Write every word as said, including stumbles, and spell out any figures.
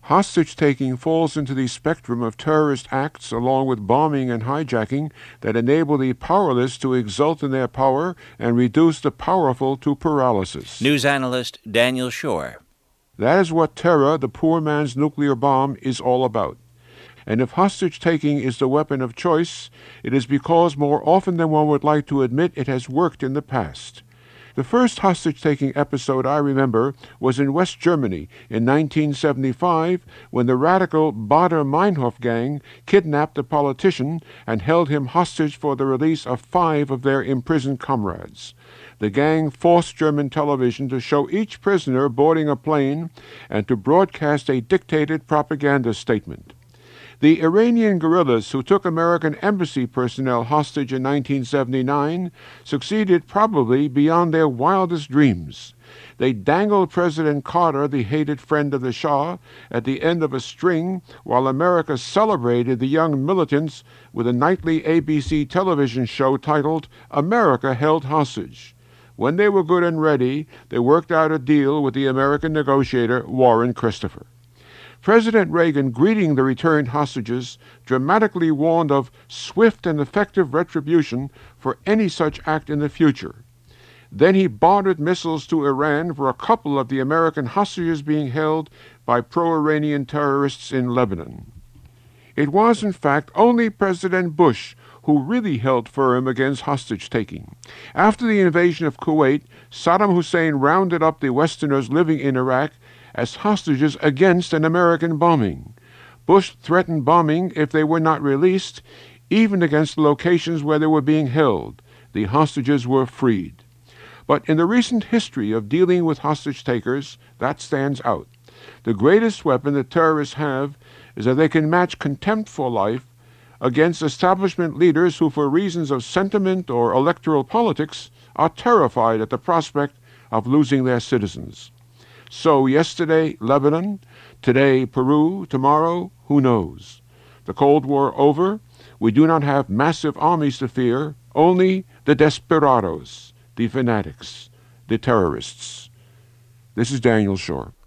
Hostage-taking falls into the spectrum of terrorist acts along with bombing and hijacking that enable the powerless to exult in their power and reduce the powerful to paralysis. News analyst Daniel Shore. That is what terror, the poor man's nuclear bomb, is all about. And if hostage-taking is the weapon of choice, it is because more often than one would like to admit it has worked in the past. The first hostage-taking episode I remember was in West Germany in nineteen seventy-five when the radical Baader-Meinhof gang kidnapped a politician and held him hostage for the release of five of their imprisoned comrades. The gang forced German television to show each prisoner boarding a plane and to broadcast a dictated propaganda statement. The Iranian guerrillas who took American embassy personnel hostage in nineteen seventy-nine succeeded probably beyond their wildest dreams. They dangled President Carter, the hated friend of the Shah, at the end of a string while America celebrated the young militants with a nightly A B C television show titled America Held Hostage. When they were good and ready, they worked out a deal with the American negotiator Warren Christopher. President Reagan, greeting the returned hostages, dramatically warned of swift and effective retribution for any such act in the future. Then he bartered missiles to Iran for a couple of the American hostages being held by pro-Iranian terrorists in Lebanon. It was, in fact, only President Bush who really held firm against hostage-taking. After the invasion of Kuwait, Saddam Hussein rounded up the Westerners living in Iraq as hostages against an American bombing. Bush threatened bombing if they were not released, even against the locations where they were being held. The hostages were freed. But in the recent history of dealing with hostage-takers, that stands out. The greatest weapon the terrorists have is that they can match contempt for life against establishment leaders who, for reasons of sentiment or electoral politics, are terrified at the prospect of losing their citizens. So yesterday, Lebanon, today, Peru, tomorrow, who knows? The Cold War over, we do not have massive armies to fear, only the desperados, the fanatics, the terrorists. This is Daniel Shore.